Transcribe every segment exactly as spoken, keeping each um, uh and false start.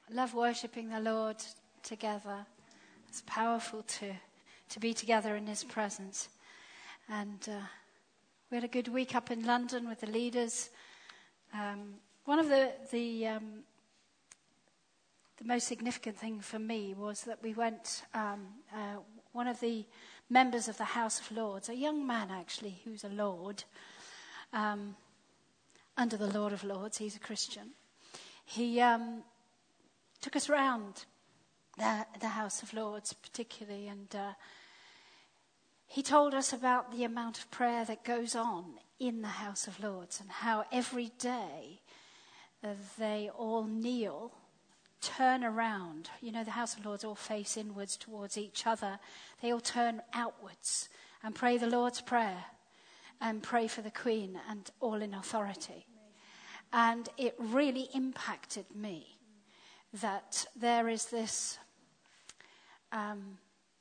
I love worshipping the Lord together. It's powerful to, to be together in his presence. And uh, we had a good week up in London with the leaders. Um, one of the the, um, the most significant thing for me was that we went, um, uh, one of the members of the House of Lords, a young man actually, who's a Lord, um, under the Lord of Lords, he's a Christian. He um, took us round the, the House of Lords particularly, and uh, he told us about the amount of prayer that goes on in the House of Lords and how every day uh, they all kneel, turn around. You know, the House of Lords all face inwards towards each other. They all turn outwards and pray the Lord's Prayer and pray for the Queen, and all in authority. And it really impacted me that there is this, um,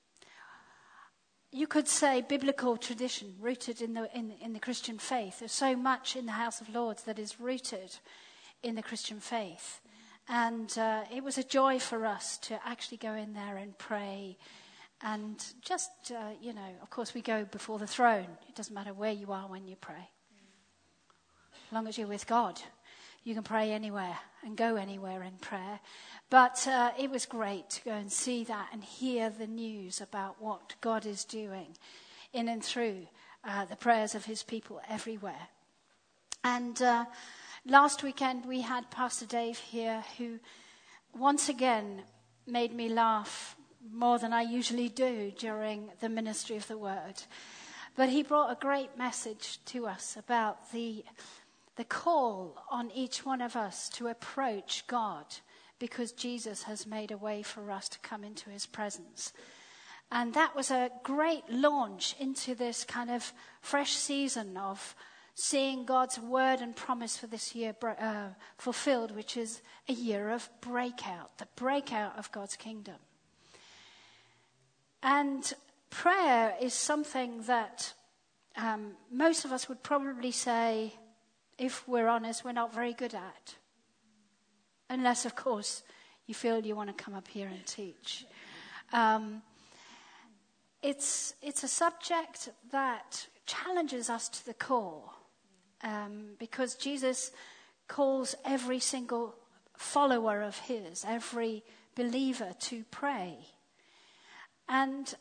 you could say, biblical tradition rooted in the in, in the Christian faith. There's so much in the House of Lords that is rooted in the Christian faith. And uh, it was a joy for us to actually go in there and pray. And just, uh, you know, of course we go before the throne. It doesn't matter where you are when you pray. As long as you're with God, you can pray anywhere and go anywhere in prayer. But uh, it was great to go and see that and hear the news about what God is doing in and through uh, the prayers of his people everywhere. And uh, last weekend we had Pastor Dave here, who once again made me laugh more than I usually do during the ministry of the word. But he brought a great message to us about the the call on each one of us to approach God, because Jesus has made a way for us to come into his presence. And that was a great launch into this kind of fresh season of seeing God's word and promise for this year uh, fulfilled, which is a year of breakout, the breakout of God's kingdom. And prayer is something that um, most of us would probably say, if we're honest, we're not very good at. Unless, of course, you feel you want to come up here and teach. Um, it's it's a subject that challenges us to the core, um, because Jesus calls every single follower of his, every believer, to pray. And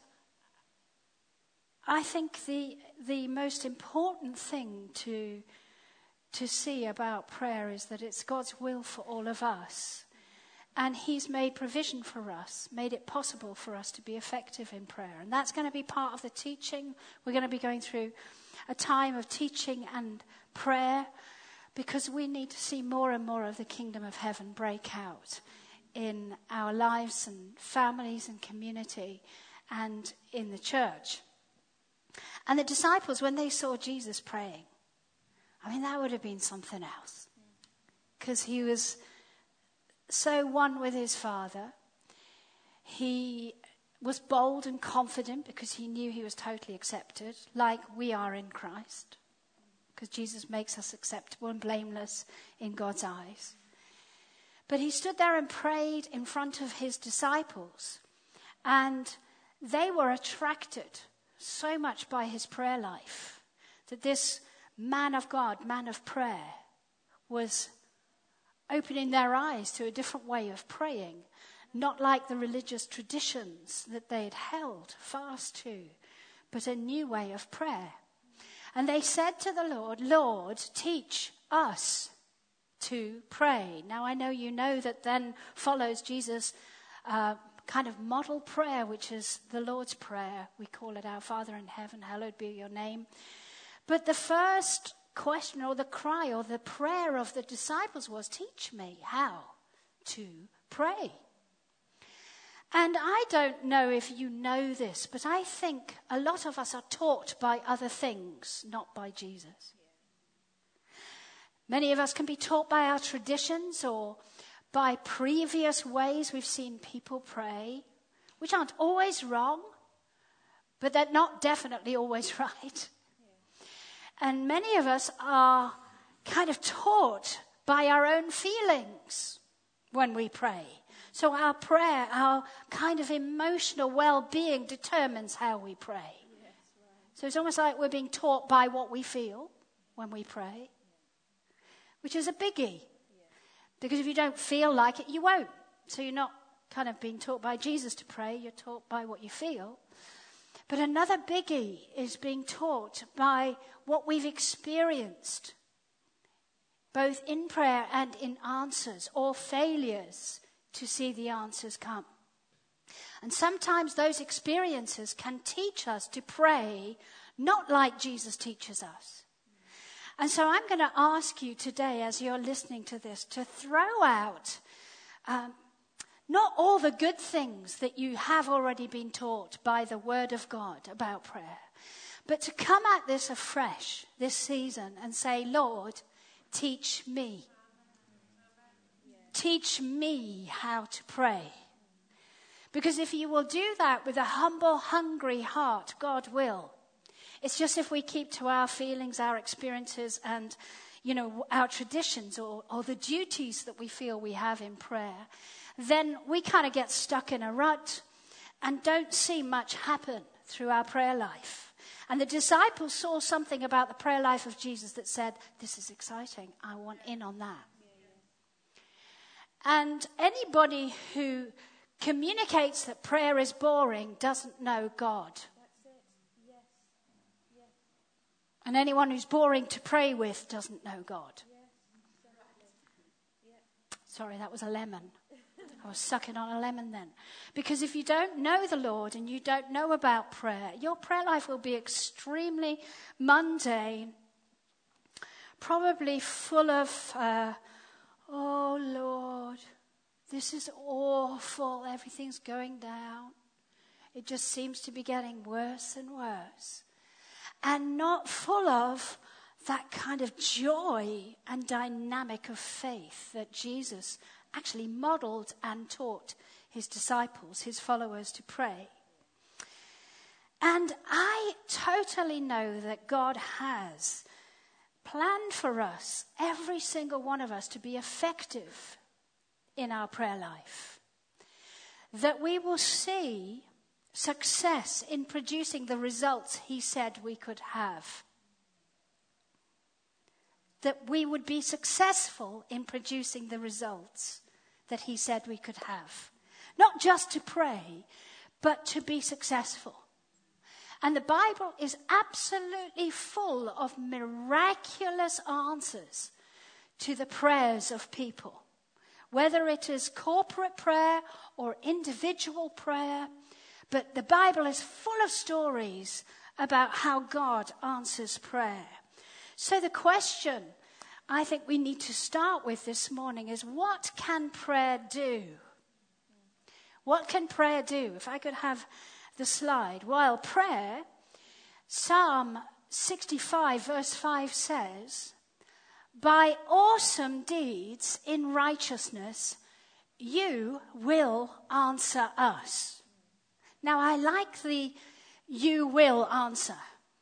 I think the the most important thing to to see about prayer is that it's God's will for all of us. And he's made provision for us, made it possible for us to be effective in prayer. And that's going to be part of the teaching. We're going to be going through a time of teaching and prayer, because we need to see more and more of the kingdom of heaven break out in our lives and families and community and in the church. And the disciples, when they saw Jesus praying, I mean, that would have been something else, because he was so one with his Father. He was bold and confident because he knew he was totally accepted, like we are in Christ, because Jesus makes us acceptable and blameless in God's eyes. But he stood there and prayed in front of his disciples, and they were attracted so much by his prayer life that this man of God, man of prayer, was opening their eyes to a different way of praying, not like the religious traditions that they had held fast to, but a new way of prayer. And they said to the Lord, Lord, teach us to pray. Now I know you know that then follows Jesus' uh, kind of model prayer, which is the Lord's Prayer. We call it Our Father in Heaven, hallowed be your name. But the first question or the cry or the prayer of the disciples was, teach me how to pray. And I don't know if you know this, but I think a lot of us are taught by other things, not by Jesus. Many of us can be taught by our traditions or by previous ways we've seen people pray, which aren't always wrong, but they're not definitely always right. And many of us are kind of taught by our own feelings when we pray. So our prayer, our kind of emotional well-being determines how we pray. Yes, right. So it's almost like we're being taught by what we feel when we pray, which is a biggie. Because if you don't feel like it, you won't. So you're not kind of being taught by Jesus to pray, you're taught by what you feel. But another biggie is being taught by what we've experienced, both in prayer and in answers, or failures to see the answers come. And sometimes those experiences can teach us to pray not like Jesus teaches us. And so I'm going to ask you today, as you're listening to this, to throw out um, not all the good things that you have already been taught by the Word of God about prayer, but to come at this afresh this season and say, Lord, teach me. Teach me how to pray. Because if you will do that with a humble, hungry heart, God will. It's just if we keep to our feelings, our experiences, and, you know, our traditions or, or the duties that we feel we have in prayer, then we kind of get stuck in a rut and don't see much happen through our prayer life. And the disciples saw something about the prayer life of Jesus that said, this is exciting. I want in on that. And anybody who communicates that prayer is boring doesn't know God. And anyone who's boring to pray with doesn't know God. Sorry, that was a lemon. I was sucking on a lemon then. Because if you don't know the Lord and you don't know about prayer, your prayer life will be extremely mundane, probably full of, uh, oh Lord, this is awful, everything's going down. It just seems to be getting worse and worse. And not full of that kind of joy and dynamic of faith that Jesus actually modeled and taught his disciples, his followers, to pray. And I totally know that God has planned for us, every single one of us, to be effective in our prayer life. That we will see success in producing the results he said we could have. That we would be successful in producing the results that he said we could have. Not just to pray, but to be successful. And the Bible is absolutely full of miraculous answers to the prayers of people. Whether it is corporate prayer or individual prayer, but the Bible is full of stories about how God answers prayer. So the question I think we need to start with this morning is, what can prayer do? What can prayer do? If I could have the slide. Well, prayer, Psalm sixty-five verse five says, by awesome deeds in righteousness, you will answer us. Now, I like the you will answer.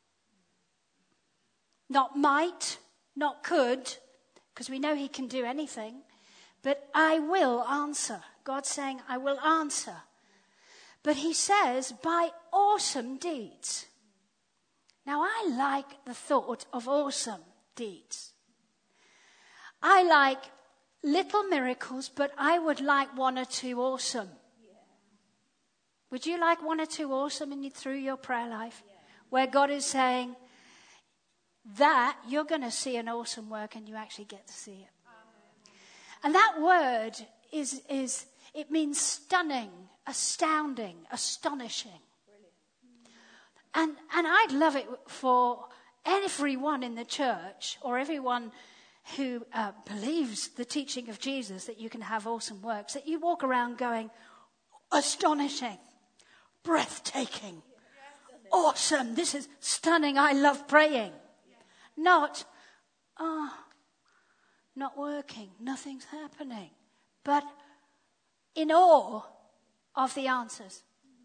Not might, not could, because we know he can do anything, but I will answer. God's saying, I will answer. But he says, by awesome deeds. Now, I like the thought of awesome deeds. I like little miracles, but I would like one or two awesome. Would you like one or two awesome in, through your prayer life? Yeah. Where God is saying that you're going to see an awesome work and you actually get to see it. Amen. And that word is, is it means stunning, astounding, astonishing. And, and I'd love it for everyone in the church or everyone who uh, believes the teaching of Jesus that you can have awesome works, that you walk around going, astonishing. Breathtaking, awesome, this is stunning, I love praying. Not, oh, not working, nothing's happening, but in awe of the answers.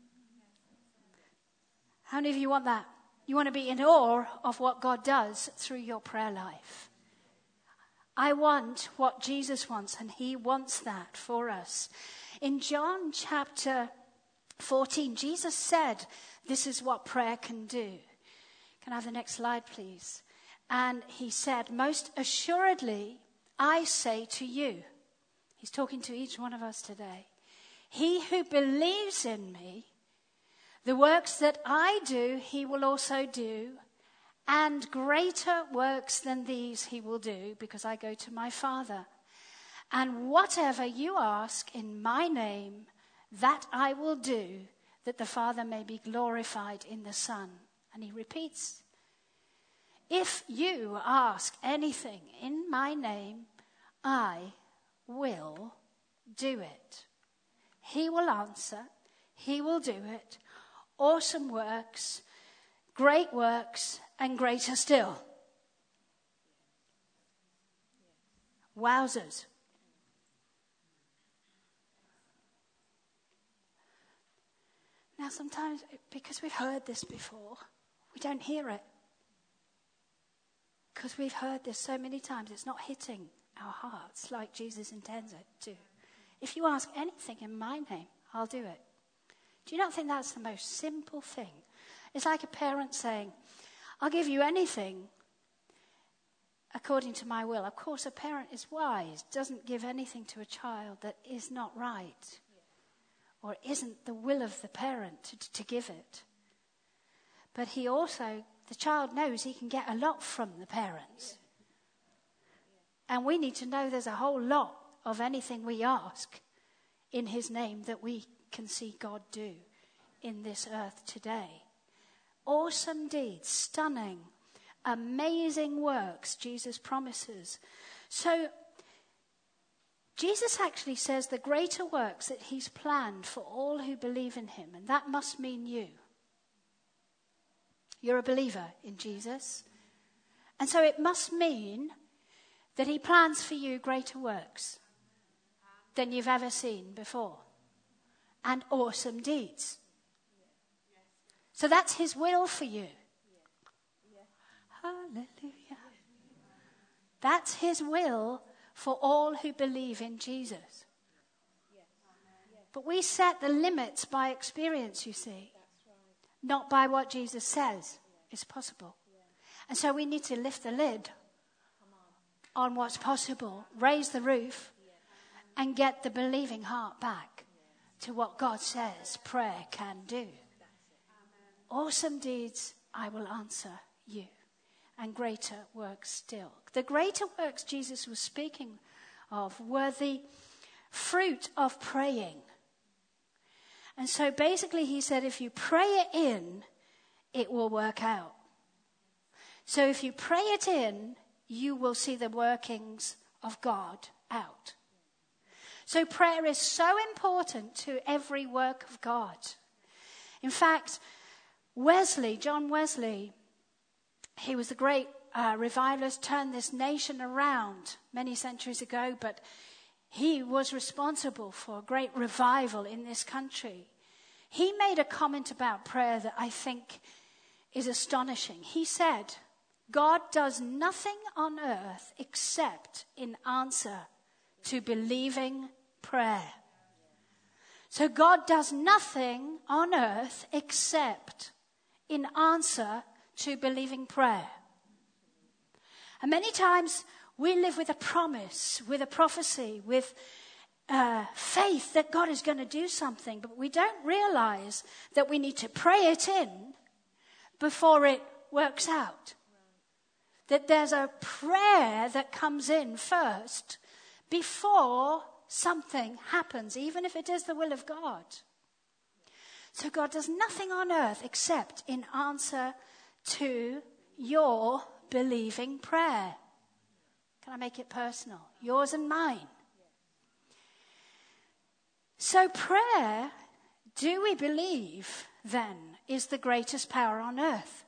How many of you want that? You want to be in awe of what God does through your prayer life. I want what Jesus wants, and he wants that for us. In John chapter fourteen, Jesus said, this is what prayer can do. Can I have the next slide, please? And he said, most assuredly, I say to you, he's talking to each one of us today, he who believes in me, the works that I do, he will also do, and greater works than these he will do, because I go to my Father. And whatever you ask in my name, that I will do, that the Father may be glorified in the Son. And he repeats, if you ask anything in my name, I will do it. He will answer. He will do it. Awesome works, great works, and greater still. Wowzers. Now sometimes, because we've heard this before, we don't hear it. Because we've heard this so many times, it's not hitting our hearts like Jesus intends it to. If you ask anything in my name, I'll do it. Do you not think that's the most simple thing? It's like a parent saying, I'll give you anything according to my will. Of course, a parent is wise, doesn't give anything to a child that is not right, or isn't the will of the parent to, to give it. But he also, the child knows he can get a lot from the parents. And we need to know there's a whole lot of anything we ask in his name that we can see God do in this earth today. Awesome deeds, stunning, amazing works Jesus promises. So Jesus actually says the greater works that he's planned for all who believe in him, and that must mean you. You're a believer in Jesus. And so it must mean that he plans for you greater works than you've ever seen before. And awesome deeds. So that's his will for you. Hallelujah. That's his will for all who believe in Jesus. But we set the limits by experience, you see. Not by what Jesus says is possible. And so we need to lift the lid on what's possible, raise the roof, and get the believing heart back to what God says prayer can do. Awesome deeds I will answer you, and greater works still. The greater works Jesus was speaking of were the fruit of praying. And so basically he said, if you pray it in, it will work out. So if you pray it in, you will see the workings of God out. So prayer is so important to every work of God. In fact, Wesley, John Wesley, he was the great uh, revivalist, turned this nation around many centuries ago, but he was responsible for a great revival in this country. He made a comment about prayer that I think is astonishing. He said, God does nothing on earth except in answer to believing prayer. So God does nothing on earth except in answer to believing prayer. And many times we live with a promise, with a prophecy, with uh, faith that God is going to do something, but we don't realize that we need to pray it in before it works out. That there's a prayer that comes in first before something happens, even if it is the will of God. So God does nothing on earth except in answer to your believing prayer. Can I make it personal? Yours and mine. So prayer, do we believe then, is the greatest power on earth?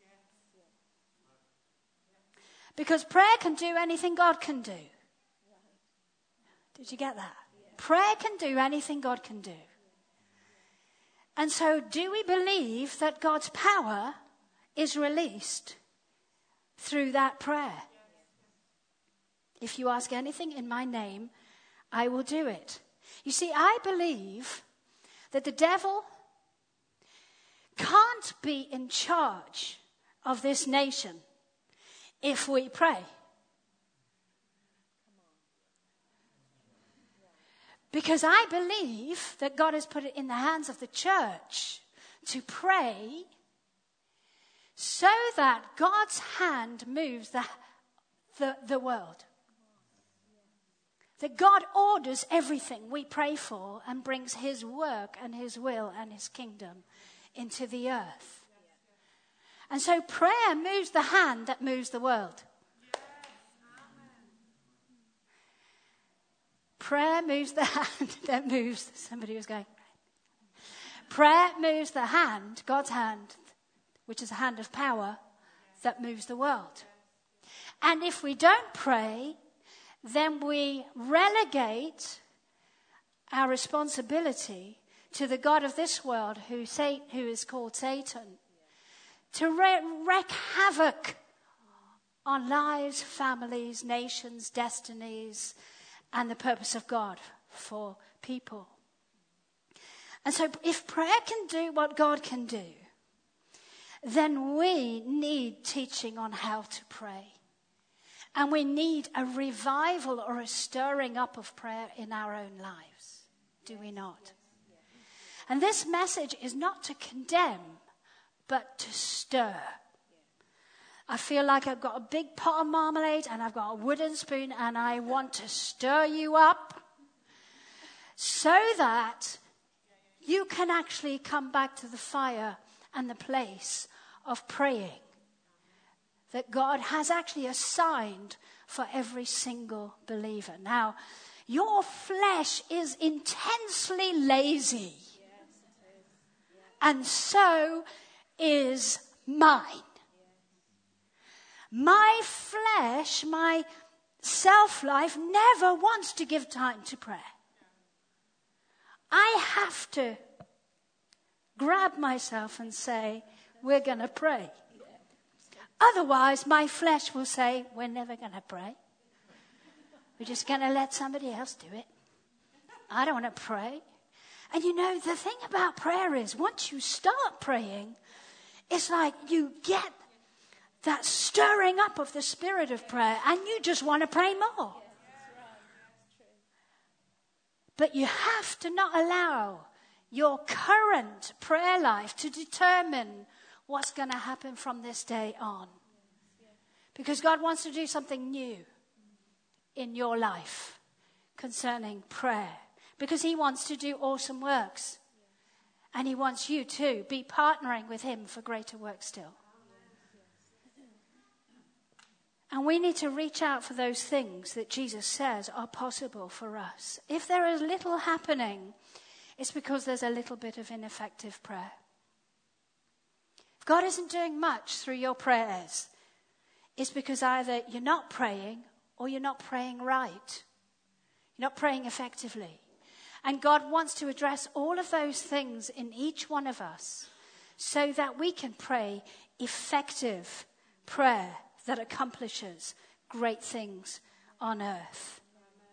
Because prayer can do anything God can do. Did you get that? Prayer can do anything God can do. And so do we believe that God's power is released through that prayer? If you ask anything in my name, I will do it. You see, I believe that the devil can't be in charge of this nation if we pray. Because I believe that God has put it in the hands of the church to pray so that God's hand moves the, the, the world. That God orders everything we pray for and brings his work and his will and his kingdom into the earth. And so prayer moves the hand that moves the world. Prayer moves the hand that moves. Somebody was going. Prayer moves the hand, God's hand, which is a hand of power, that moves the world. And if we don't pray, then we relegate our responsibility to the God of this world, who, say, who is called Satan, to re- wreak havoc on lives, families, nations, destinies, and the purpose of God for people. And so if prayer can do what God can do, then we need teaching on how to pray. And we need a revival or a stirring up of prayer in our own lives. Do we not? And this message is not to condemn, but to stir. I feel like I've got a big pot of marmalade and I've got a wooden spoon, and I want to stir you up so that you can actually come back to the fire and the place of praying that God has actually assigned for every single believer. Now, your flesh is intensely lazy, and so is mine. My flesh, my self-life never wants to give time to prayer. I have to grab myself and say, we're going to pray. Otherwise, my flesh will say, we're never going to pray. We're just going to let somebody else do it. I don't want to pray. And you know, the thing about prayer is, once you start praying, it's like you get that stirring up of the spirit of prayer, and you just want to pray more. But you have to not allow your current prayer life to determine what's going to happen from this day on. Because God wants to do something new in your life concerning prayer. Because he wants to do awesome works. And he wants you to be partnering with him for greater work still. And we need to reach out for those things that Jesus says are possible for us. If there is little happening, it's because there's a little bit of ineffective prayer. If God isn't doing much through your prayers, it's because either you're not praying or you're not praying right. You're not praying effectively. And God wants to address all of those things in each one of us so that we can pray effective prayer that accomplishes great things on earth.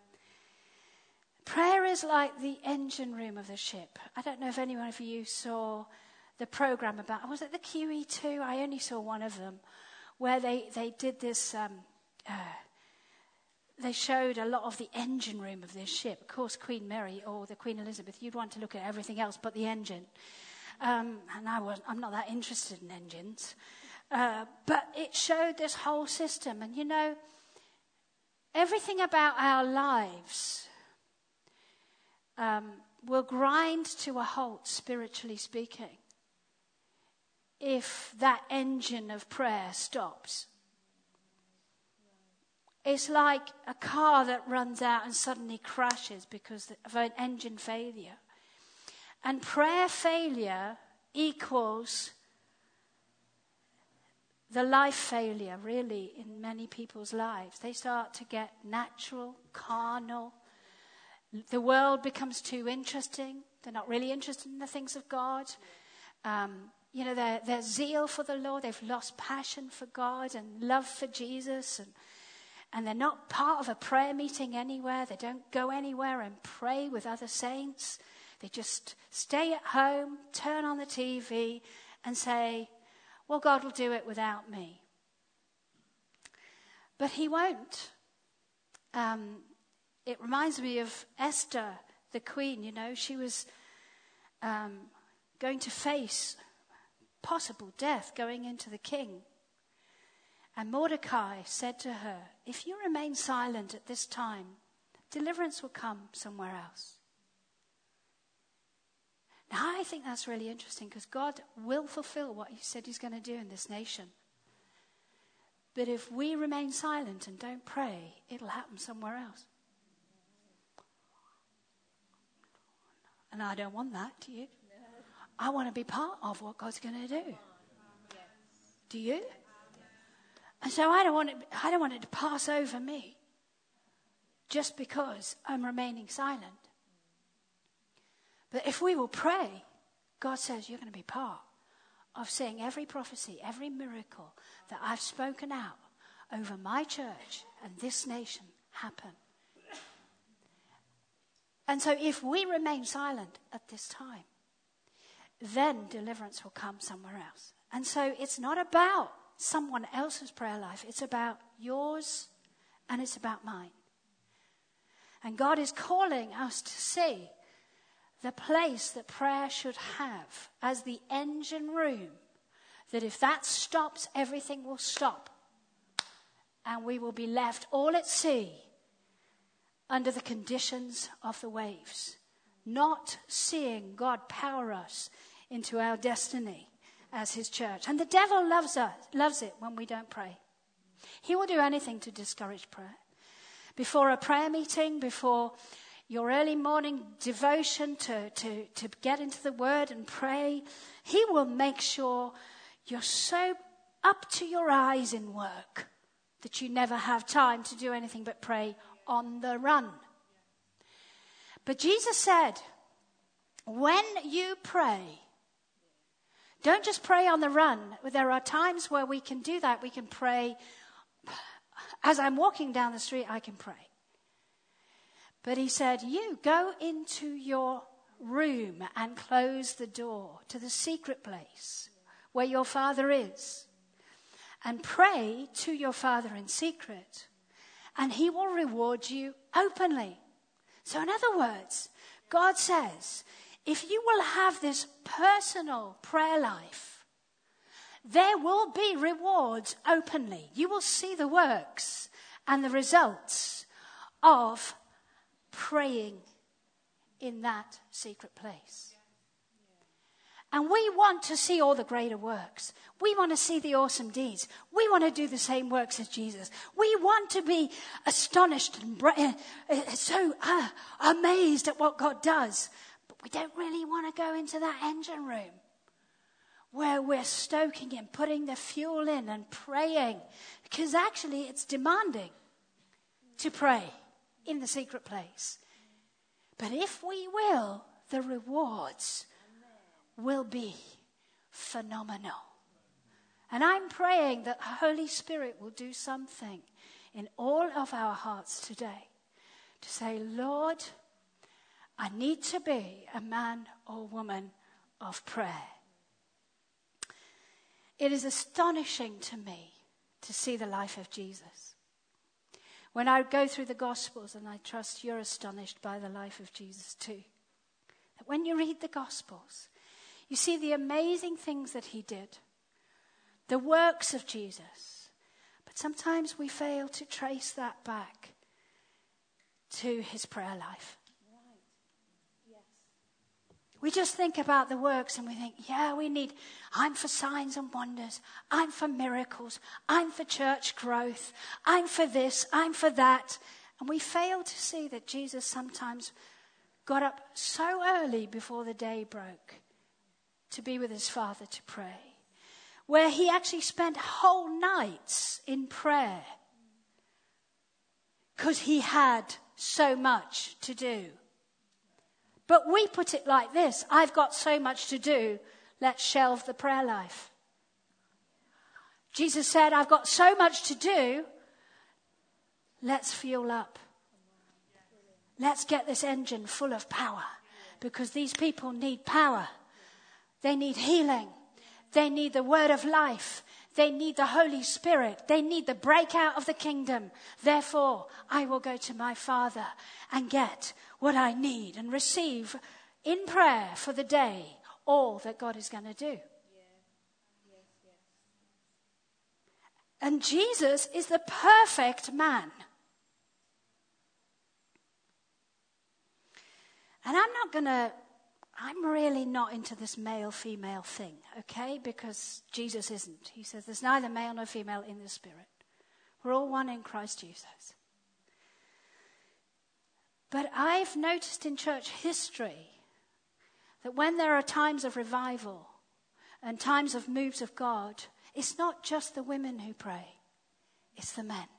Prayer is like the engine room of the ship. I don't know if any one of you saw the program about, was it the Q E two? I only saw one of them, where they, they did this, um, uh, they showed a lot of the engine room of this ship. Of course, Queen Mary or the Queen Elizabeth, you'd want to look at everything else but the engine. Um, and I was, I'm not that interested in engines. Uh, but it showed this whole system. And you know, everything about our lives um, will grind to a halt, spiritually speaking, if that engine of prayer stops. It's like a car that runs out and suddenly crashes because of an engine failure. And prayer failure equals the life failure, really, in many people's lives. They start to get natural, carnal. The world becomes too interesting. They're not really interested in the things of God. Um, you know, their, their zeal for the Lord, they've lost passion for God and love for Jesus. And, and they're not part of a prayer meeting anywhere. They don't go anywhere and pray with other saints. They just stay at home, turn on the T V and say, well, God will do it without me. But he won't. Um, it reminds me of Esther, the queen, you know. She was um, going to face possible death going into the king. And Mordecai said to her, if you remain silent at this time, deliverance will come somewhere else. Now, I think that's really interesting because God will fulfill what he said he's going to do in this nation. But if we remain silent and don't pray, it'll happen somewhere else. And I don't want that, do you? I want to be part of what God's going to do. Do you? And so I don't want it, I don't want it to pass over me just because I'm remaining silent. But if we will pray, God says you're going to be part of seeing every prophecy, every miracle that I've spoken out over my church and this nation happen. And so if we remain silent at this time, then deliverance will come somewhere else. And so it's not about someone else's prayer life. It's about yours and it's about mine. And God is calling us to see the place that prayer should have as the engine room, that if that stops, everything will stop. And we will be left all at sea under the conditions of the waves, not seeing God power us into our destiny as his church. And the devil loves us, loves it when we don't pray. He will do anything to discourage prayer. Before a prayer meeting, before your early morning devotion to, to, to get into the word and pray, he will make sure you're so up to your eyes in work that you never have time to do anything but pray on the run. But Jesus said, when you pray, don't just pray on the run. There are times where we can do that. We can pray. As I'm walking down the street, I can pray. But he said, you go into your room and close the door to the secret place where your Father is. And pray to your Father in secret. And he will reward you openly. So in other words, God says, if you will have this personal prayer life, there will be rewards openly. You will see the works and the results of praying in that secret place. And we want to see all the greater works. We want to see the awesome deeds. We want to do the same works as Jesus. We want to be astonished and uh, so uh, amazed at what God does. But we don't really want to go into that engine room where we're stoking and putting the fuel in and praying. Because actually it's demanding to pray in the secret place. But if we will, the rewards will be phenomenal. And I'm praying that the Holy Spirit will do something in all of our hearts today to say, Lord, I need to be a man or woman of prayer. It is astonishing to me to see the life of Jesus. When I go through the Gospels, and I trust you're astonished by the life of Jesus too, that when you read the Gospels, you see the amazing things that he did, the works of Jesus. But sometimes we fail to trace that back to his prayer life. Right. Yes. We just think about the works and we think, yeah, we need, I'm for signs and wonders. I'm for miracles. I'm for church growth. I'm for this. I'm for that. And we fail to see that Jesus sometimes got up so early before the day broke to be with his Father to pray, where he actually spent whole nights in prayer because he had so much to do. But we put it like this: I've got so much to do, let's shelve the prayer life. Jesus said, I've got so much to do, Let's fuel up. Let's get this engine full of power, because these people need power. They need healing. They need the word of life. They need the Holy Spirit. They need the breakout of the kingdom. Therefore, I will go to my Father and get what I need and receive in prayer for the day all that God is going to do. And Jesus is the perfect man. And I'm not going to, I'm really not into this male-female thing, okay? Because Jesus isn't. He says there's neither male nor female in the Spirit. We're all one in Christ Jesus. But I've noticed in church history that when there are times of revival and times of moves of God, it's not just the women who pray, it's the men.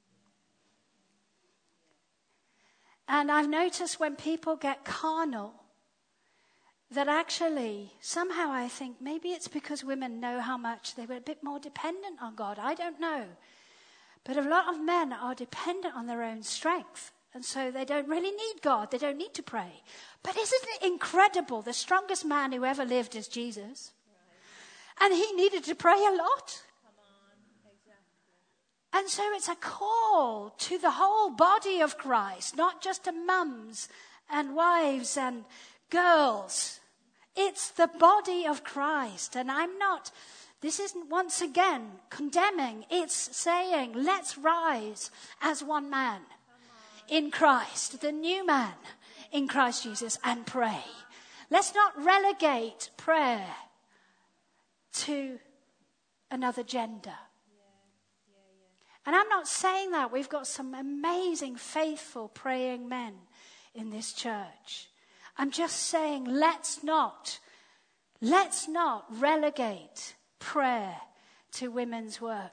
And I've noticed when people get carnal, that actually, somehow I think maybe it's because women know how much they were a bit more dependent on God. I don't know. But a lot of men are dependent on their own strength. And so they don't really need God. They don't need to pray. But isn't it incredible? The strongest man who ever lived is Jesus. Right. And he needed to pray a lot. Come on. Exactly. And so it's a call to the whole body of Christ, not just to mums and wives and girls. It's the body of Christ. And I'm not, this isn't once again condemning. It's saying, let's rise as one man in Christ, the new man in Christ Jesus, and pray. Let's not relegate prayer to another gender. And I'm not saying that. We've got some amazing, faithful, praying men in this church. I'm just saying, let's not, let's not relegate prayer to women's work.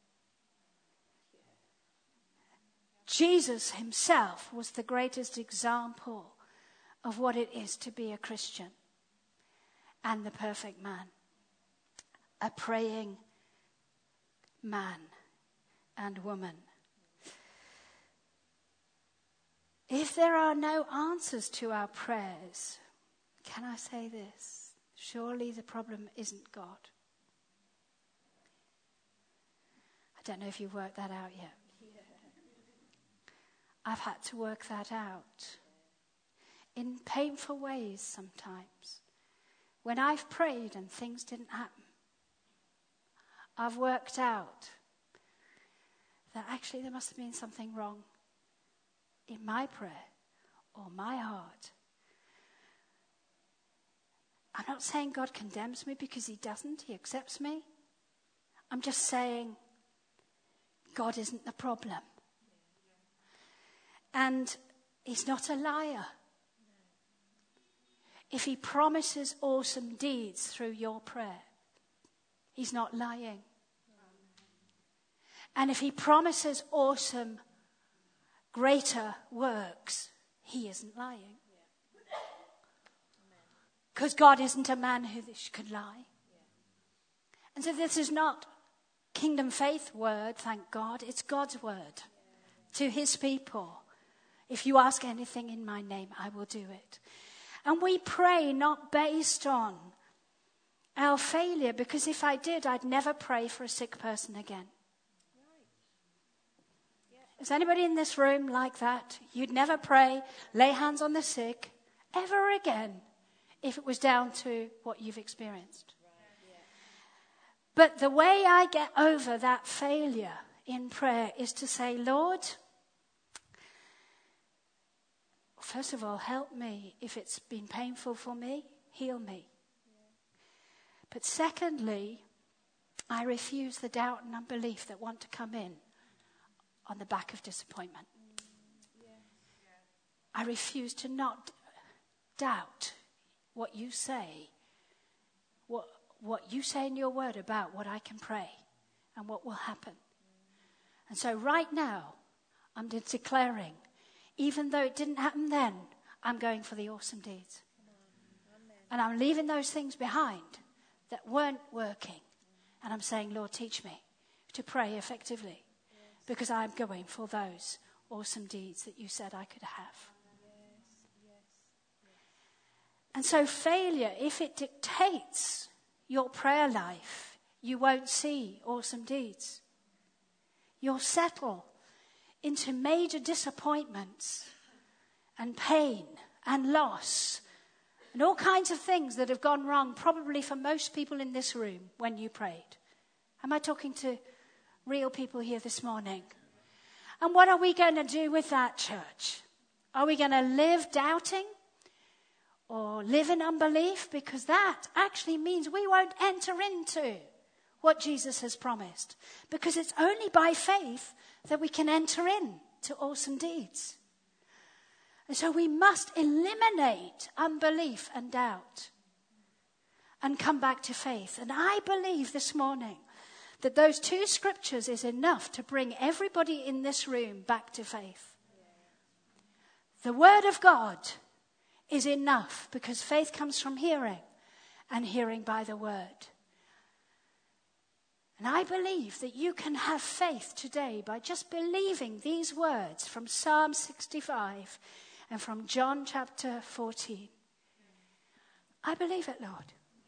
Jesus himself was the greatest example of what it is to be a Christian and the perfect man, a praying man and woman. If there are no answers to our prayers, can I say this? Surely the problem isn't God. I don't know if you've worked that out yet. I've had to work that out in painful ways sometimes. When I've prayed and things didn't happen, I've worked out that actually there must have been something wrong in my prayer or my heart. I'm not saying God condemns me, because he doesn't. He accepts me. I'm just saying God isn't the problem. And he's not a liar. If he promises awesome deeds through your prayer, he's not lying. And if he promises awesome, greater works, he isn't lying. Because God isn't a man who could lie. And so this is not kingdom faith word, thank God. It's God's word to his people. If you ask anything in my name, I will do it. And we pray not based on our failure, because if I did, I'd never pray for a sick person again. Is anybody in this room like that? You'd never pray, lay hands on the sick, ever again, if it was down to what you've experienced. But the way I get over that failure in prayer is to say, Lord, first of all, help me. If it's been painful for me, heal me. Yeah. But secondly, I refuse the doubt and unbelief that want to come in on the back of disappointment. Mm. Yeah. Yeah. I refuse to not doubt what you say, what, what you say in your word about what I can pray and what will happen. Mm. And so right now, I'm declaring, even though it didn't happen then, I'm going for the awesome deeds. And I'm leaving those things behind that weren't working. And I'm saying, Lord, teach me to pray effectively. because I'm going for those awesome deeds that you said I could have. And so failure, if it dictates your prayer life, you won't see awesome deeds. You'll settle into major disappointments and pain and loss and all kinds of things that have gone wrong, probably for most people in this room when you prayed. Am I talking to real people here this morning? And what are we going to do with that, church? Are we going to live doubting or live in unbelief? Because that actually means we won't enter into what Jesus has promised. Because it's only by faith that we can enter in to awesome deeds. And so we must eliminate unbelief and doubt and come back to faith. And I believe this morning that those two scriptures is enough to bring everybody in this room back to faith. The word of God is enough, because faith comes from hearing, and hearing by the word. And I believe that you can have faith today by just believing these words from Psalm sixty-five and from John chapter fourteen. I believe it, Lord.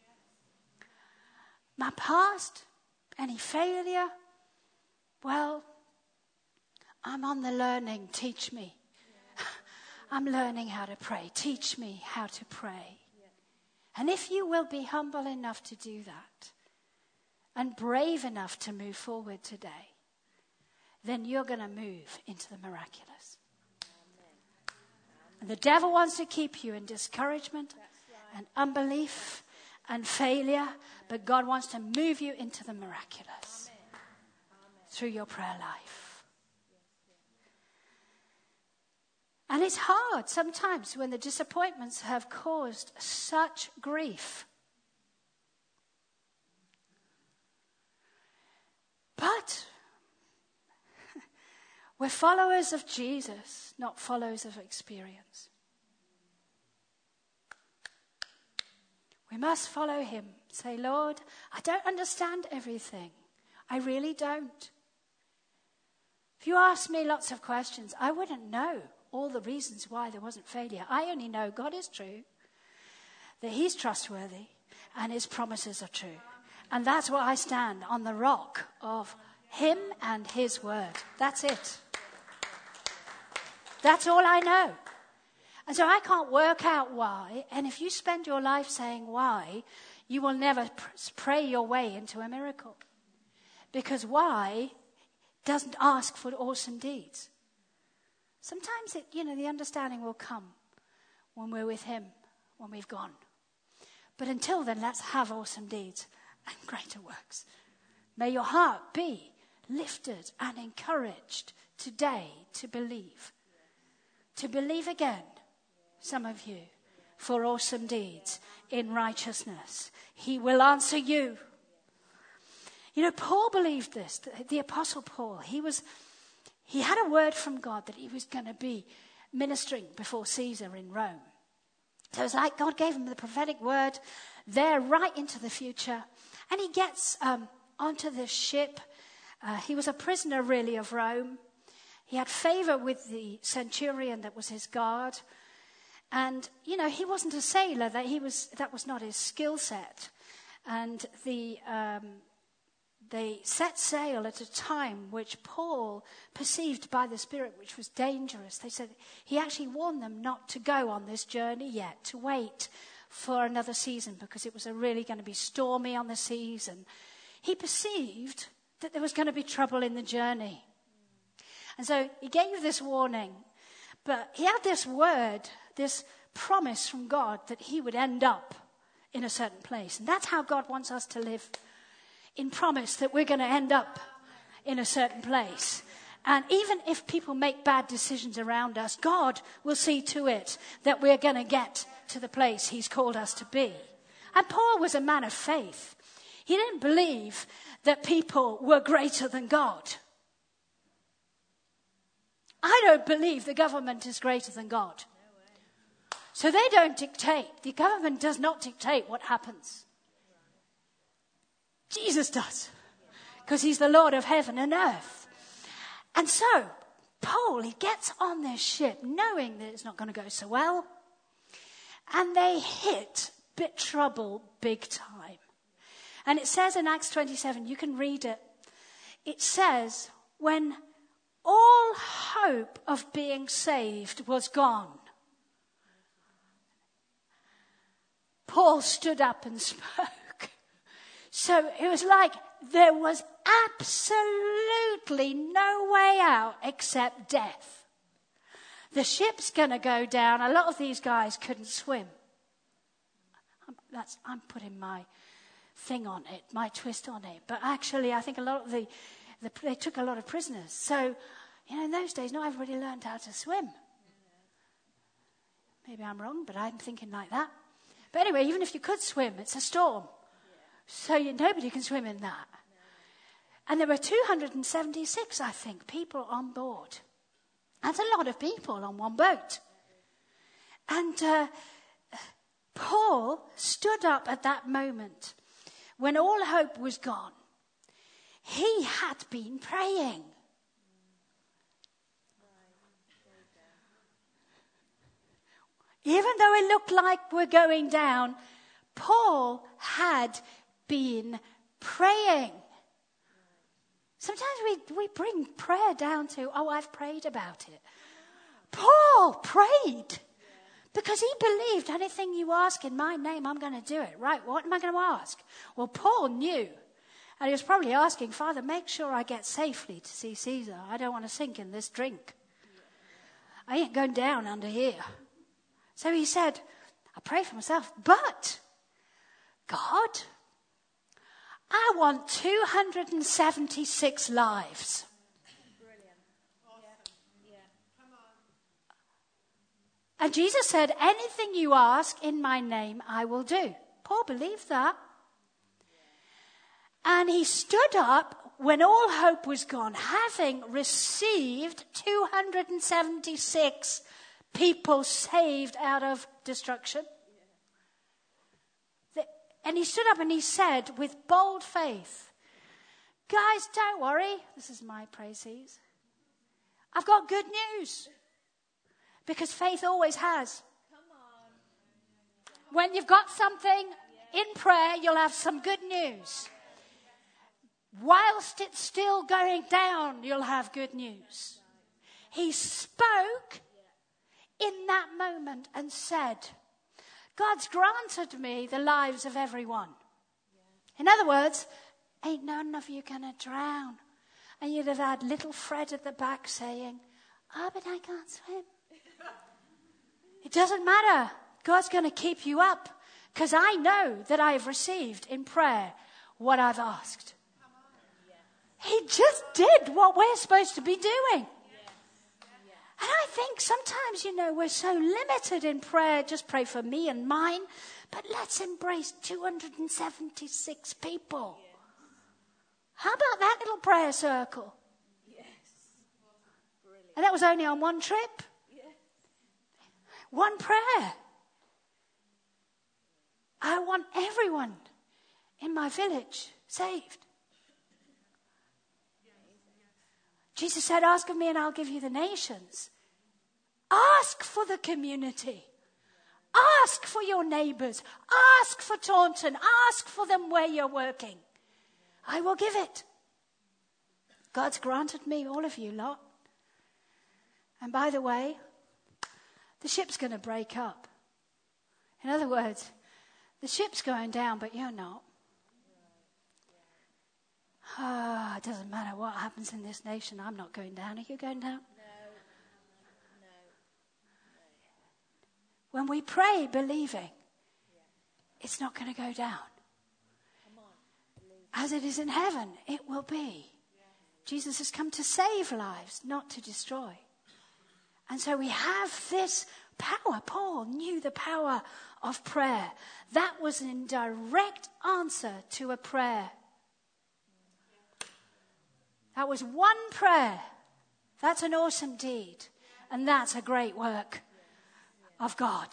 My past, any failure, well, I'm on the learning. Teach me. I'm learning how to pray. Teach me how to pray. And if you will be humble enough to do that and brave enough to move forward today, then you're going to move into the miraculous. And the devil wants to keep you in discouragement and unbelief and failure, but God wants to move you into the miraculous through your prayer life. And it's hard sometimes when the disappointments have caused such grief. But we're followers of Jesus, not followers of experience. We must follow him. Say, Lord, I don't understand everything. I really don't. If you asked me lots of questions, I wouldn't know all the reasons why there wasn't failure. I only know God is true, that he's trustworthy, and his promises are true. And that's where I stand, on the rock of him and his word. That's it. That's all I know. And so I can't work out why. And if you spend your life saying why, you will never pray your way into a miracle. Because why doesn't ask for awesome deeds. Sometimes it, you know, the understanding will come when we're with him, when we've gone. But until then, let's have awesome deeds and greater works. May your heart be lifted and encouraged today to believe. To believe again, some of you, for awesome deeds in righteousness. He will answer you. You know, Paul believed this, the, the Apostle Paul. He was, he had a word from God that he was going to be ministering before Caesar in Rome. So it's like God gave him the prophetic word there right into the future. And he gets um, onto this ship. Uh, he was a prisoner, really, of Rome. He had favor with the centurion that was his guard. And, you know, he wasn't a sailor. That he was. That was not his skill set. And the um, they set sail at a time which Paul perceived by the Spirit, which was dangerous. They said he actually warned them not to go on this journey yet, to wait for another season, because it was a really going to be stormy on the seas. And he perceived that there was going to be trouble in the journey. And so he gave this warning, but he had this word, this promise from God that he would end up in a certain place. And that's how God wants us to live, in promise that we're going to end up in a certain place. And even if people make bad decisions around us, God will see to it that we're going to get to the place he's called us to be. And Paul was a man of faith. He didn't believe that people were greater than God. I don't believe the government is greater than God. So they don't dictate. The government does not dictate what happens. Jesus does. Because he's the Lord of heaven and earth. And so, Paul, he gets on this ship knowing that it's not going to go so well. And they hit bit trouble big time. And it says in Acts twenty-seven, you can read it. It says, when all hope of being saved was gone, Paul stood up and spoke. So it was like there was absolutely no way out except death. The ship's going to go down. A lot of these guys couldn't swim. I'm, that's, I'm putting my thing on it, my twist on it. But actually, I think a lot of the, the they took a lot of prisoners. So, you know, in those days, not everybody learned how to swim. Maybe I'm wrong, but I'm thinking like that. But anyway, even if you could swim, it's a storm. So you, nobody can swim in that. And there were two hundred seventy-six, I think, people on board. That's a lot of people on one boat. And uh, Paul stood up at that moment when all hope was gone. He had been praying. Even though it looked like we're going down, Paul had been praying. Sometimes we, we bring prayer down to, oh, I've prayed about it. Paul prayed because he believed anything you ask in my name, I'm going to do it. Right, what am I going to ask? Well, Paul knew. And he was probably asking, Father, make sure I get safely to see Caesar. I don't want to sink in this drink. I ain't going down under here. So he said, I pray for myself, but God, I want two hundred seventy-six lives. Brilliant. Awesome. Yeah. Yeah. Come on. And Jesus said, anything you ask in my name, I will do. Paul believed that. And he stood up when all hope was gone, having received two hundred seventy-six people saved out of destruction. The, and he stood up and he said with bold faith, guys, don't worry. This is my praises. I've got good news. Because faith always has. Come on. When you've got something in prayer, you'll have some good news. Whilst it's still going down, you'll have good news. He spoke in that moment and said, God's granted me the lives of everyone. In other words, ain't none of you going to drown. And you'd have had little Fred at the back saying, oh, but I can't swim. It doesn't matter. God's going to keep you up because I know that I've received in prayer what I've asked. He just did what we're supposed to be doing. And I think sometimes, you know, we're so limited in prayer. Just pray for me and mine. But let's embrace two hundred seventy-six people. How about that little prayer circle? Yes. Brilliant. And that was only on one trip. Yes. One prayer. I want everyone in my village saved. Jesus said, ask of me and I'll give you the nations. Ask for the community. Ask for your neighbours. Ask for Taunton. Ask for them where you're working. I will give it. God's granted me all of you lot. And by the way, the ship's going to break up. In other words, the ship's going down, but you're not. Ah, oh, it doesn't matter what happens in this nation. I'm not going down. Are you going down? No. No. When we pray believing, it's not going to go down. Come on. As it is in heaven, it will be. Jesus has come to save lives, not to destroy. And so we have this power. Paul knew the power of prayer. That was in direct answer to a prayer. That was one prayer. That's an awesome deed. And that's a great work of God.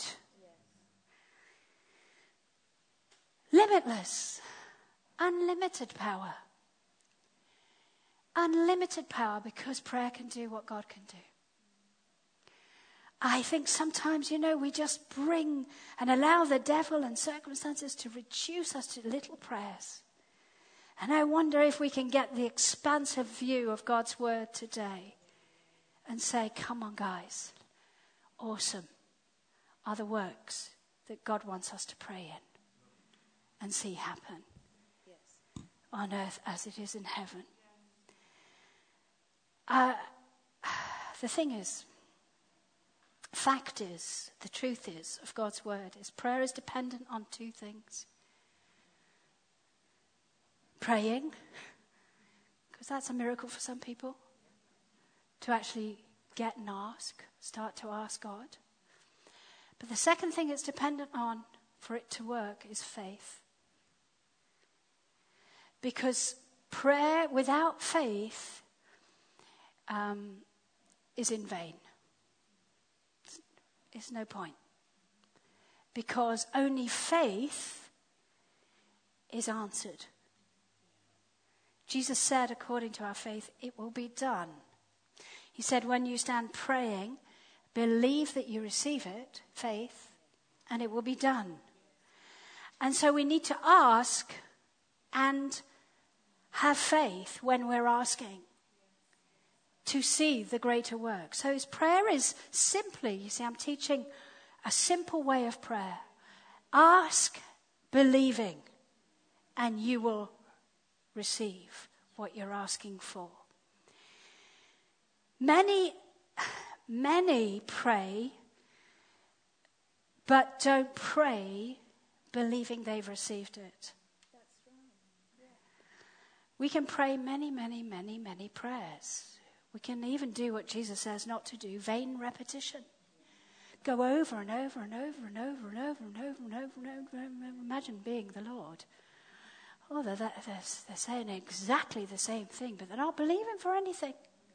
Limitless, unlimited power. unlimited power because prayer can do what God can do. I think sometimes, you know, we just bring and allow the devil and circumstances to reduce us to little prayers. And I wonder if we can get the expansive view of God's word today and say, come on, guys, awesome are the works that God wants us to pray in and see happen yes. on earth as it is in heaven. Uh, the thing is, fact is, the truth is of God's word is prayer is dependent on two things. Praying, because that's a miracle for some people, to actually get and ask, start to ask God. But the second thing it's dependent on for it to work is faith. Because prayer without faith um, is in vain. It's, it's no point. Because only faith is answered. Jesus said, according to our faith, it will be done. He said, when you stand praying, believe that you receive it, faith, and it will be done. And so we need to ask and have faith when we're asking to see the greater work. So his prayer is simply, you see, I'm teaching a simple way of prayer. Ask, believing, and you will receive what you're asking for. Many, many pray, but don't pray believing they've received it. That's right. Yeah. We can pray many, many, many, many prayers. We can even do what Jesus says not to do, vain repetition. Go over and over and over and over and over and over and over and over and over. Imagine being the Lord. Oh, they're, they're, they're saying exactly the same thing, but they're not believing for anything.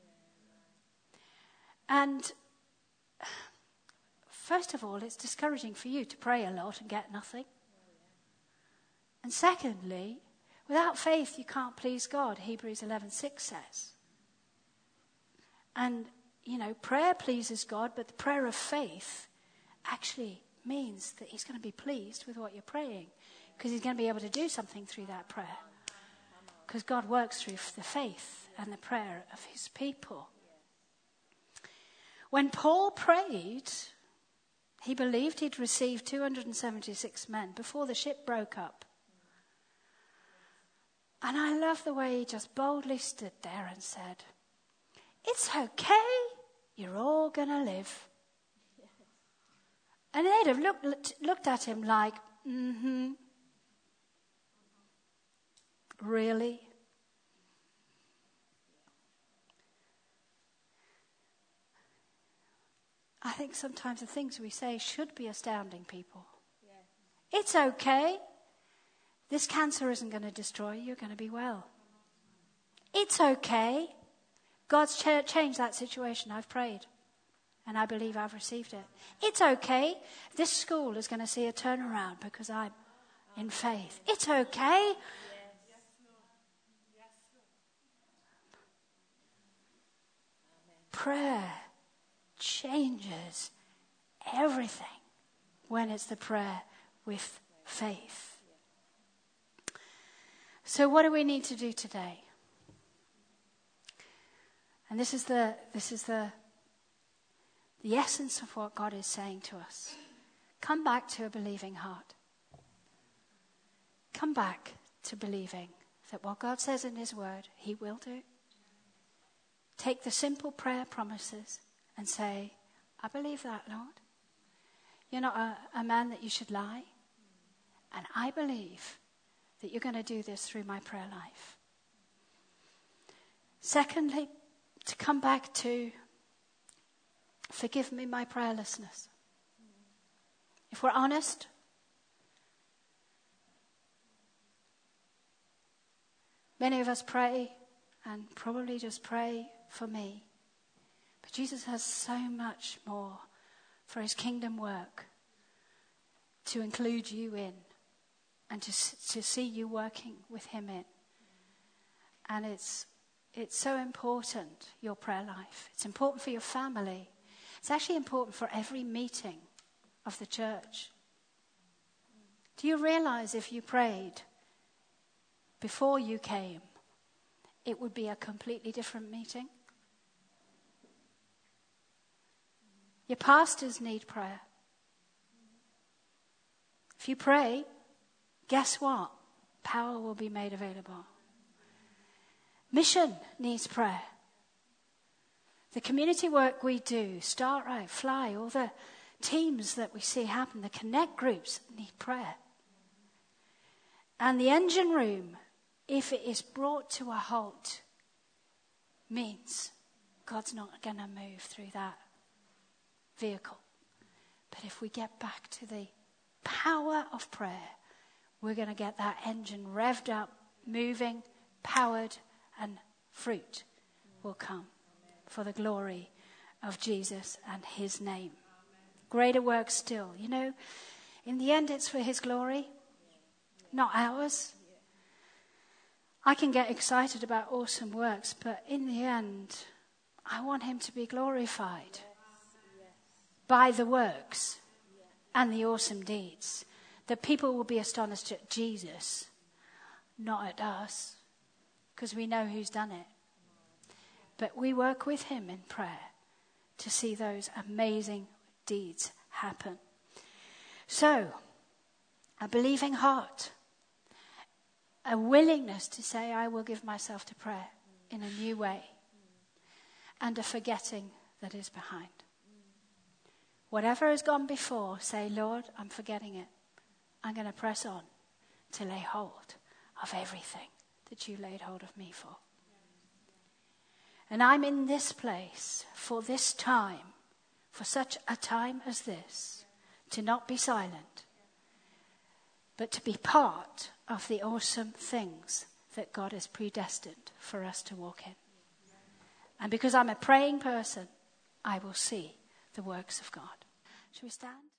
And first of all, it's discouraging for you to pray a lot and get nothing. And secondly, without faith, you can't please God, Hebrews eleven six says. And, you know, prayer pleases God, but the prayer of faith actually means that he's going to be pleased with what you're praying. Because he's going to be able to do something through that prayer. Because God works through the faith and the prayer of his people. When Paul prayed, he believed he'd received two hundred seventy-six men before the ship broke up. And I love the way he just boldly stood there and said, it's okay, you're all going to live. And they'd have looked, looked at him like, mm-hmm. Really? I think sometimes the things we say should be astounding people. Yeah. It's okay. This cancer isn't going to destroy you. You're going to be well. It's okay. God's ch- changed that situation. I've prayed. And I believe I've received it. It's okay. This school is going to see a turnaround because I'm in faith. It's okay. Prayer changes everything when it's the prayer with faith. So what do we need to do today? And this is the this is the the essence of what God is saying to us. Come back to a believing heart. Come back to believing that what God says in his word, he will do. Take the simple prayer promises and say, I believe that, Lord. You're not a, a man that you should lie. And I believe that you're going to do this through my prayer life. Secondly, to come back to forgive me my prayerlessness. If we're honest, many of us pray and probably just pray for me. But Jesus has so much more for his kingdom work to include you in and to to see you working with him in. And it's It's so important, your prayer life. It's important for your family. It's actually important for every meeting of the church. Do you realize if you prayed before you came, it would be a completely different meeting? Your pastors need prayer. If you pray, guess what? Power will be made available. Mission needs prayer. The community work we do, Start Right, Fly, all the teams that we see happen, the connect groups need prayer. And the engine room, if it is brought to a halt, means God's not going to move through that vehicle. But if we get back to the power of prayer, we're going to get that engine revved up, moving, powered, and fruit will come for the glory of Jesus and his name. Greater work still. You know, in the end, it's for his glory, not ours. I can get excited about awesome works, but in the end, I want him to be glorified by the works and the awesome deeds. That people will be astonished at Jesus, not at us, because we know who's done it. But we work with him in prayer to see those amazing deeds happen. So, a believing heart, a willingness to say, I will give myself to prayer in a new way, and a forgetting that is behind. Whatever has gone before, say, Lord, I'm forgetting it. I'm going to press on to lay hold of everything that you laid hold of me for. And I'm in this place for this time, for such a time as this, to not be silent, but to be part of the awesome things that God has predestined for us to walk in. And because I'm a praying person, I will see the works of God. Shall we stand?